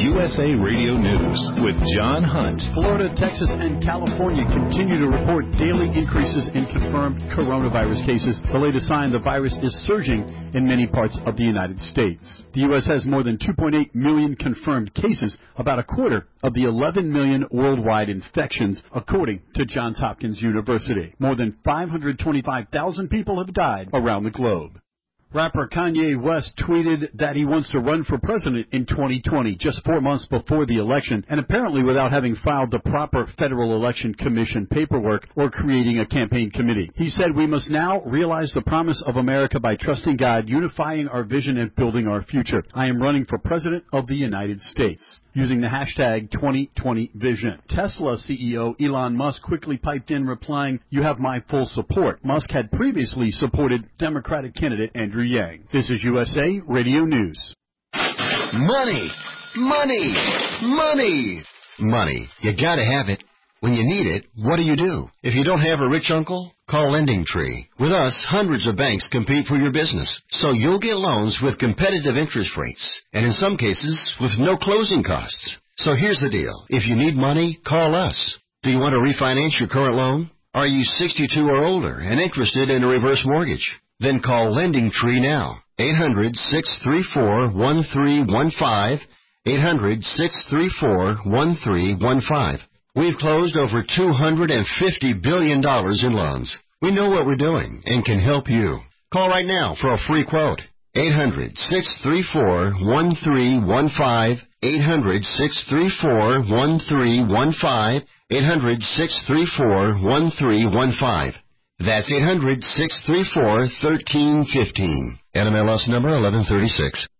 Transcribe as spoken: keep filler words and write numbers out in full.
U S A Radio News with John Hunt. Florida, Texas, and California continue to report daily increases in confirmed coronavirus cases. The latest sign the virus is surging in many parts of the United States. The U S has more than two point eight million confirmed cases, about a quarter of the eleven million worldwide infections, according to Johns Hopkins University. More than five hundred twenty-five thousand people have died around the globe. Rapper Kanye West tweeted that he wants to run for president in twenty twenty, just four months before the election, and apparently without having filed the proper Federal Election Commission paperwork or creating a campaign committee. He said, "We must now realize the promise of America by trusting God, unifying our vision, and building our future. I am running for president of the United States," using the hashtag twenty twenty vision. Tesla C E O Elon Musk quickly piped in, replying, "You have my full support." Musk had previously supported Democratic candidate Andrew Yang. This is U S A Radio News. Money! Money! Money! Money. You gotta have it. When you need it, what do you do? If you don't have a rich uncle, call LendingTree. With us, hundreds of banks compete for your business, so you'll get loans with competitive interest rates, and in some cases, with no closing costs. So here's the deal. If you need money, call us. Do you want to refinance your current loan? Are you sixty-two or older and interested in a reverse mortgage? Then call LendingTree now. eight hundred, six three four, one three one five. eight hundred, six three four, one three one five. We've closed over two hundred fifty billion dollars in loans. We know what we're doing and can help you. Call right now for a free quote. eight hundred, six three four, one three one five. eight hundred, six three four, one three one five. eight hundred, six three four, one three one five. That's eight hundred, six three four, one three one five. N M L S number eleven thirty-six.